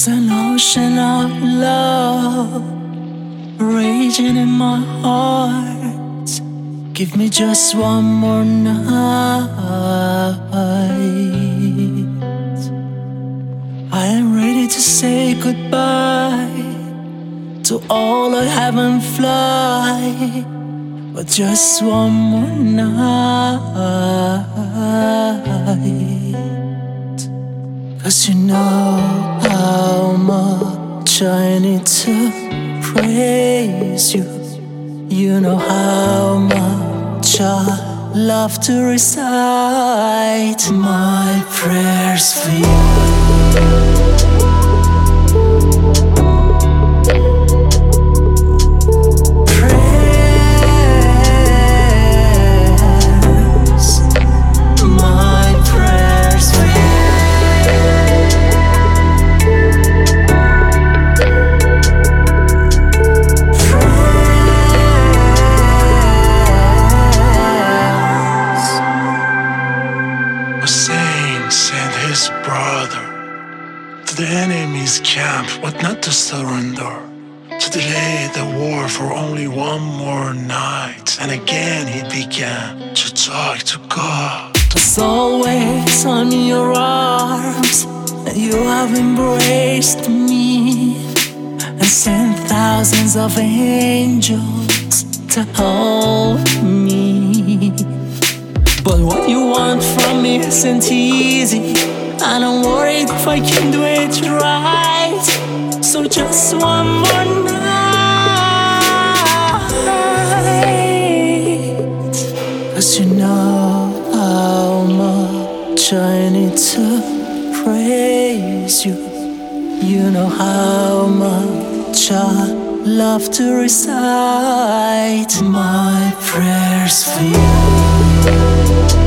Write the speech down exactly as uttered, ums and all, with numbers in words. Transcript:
There's an ocean of love raging in my heart. Give me just one more night. I am ready to say goodbye to all I haven't fly, but just one more night. 'Cause you know how much I need to praise you. You know how much I love to recite my prayers for you. Sent his brother to the enemy's camp, but not to surrender, to delay the war for only one more night. And again he began to talk to God. It's always on your arms, and you have embraced me and sent thousands of angels to hold me. But what you want from me isn't easy, and I'm worried if I can do it right. So just one more night. 'Cause you know how much I need to praise you. You know how much I love to recite my prayers for you.